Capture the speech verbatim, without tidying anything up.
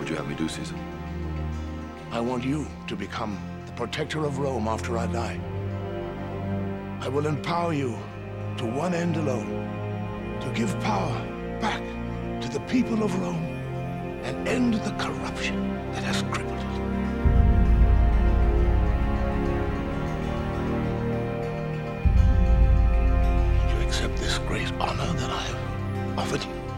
would you have me do, Caesar? I want you to become the protector of Rome after I die. I will empower you to one end alone, to give power back to the people of Rome and end the corruption that has crippled it. You accept this great honor that I have offered you?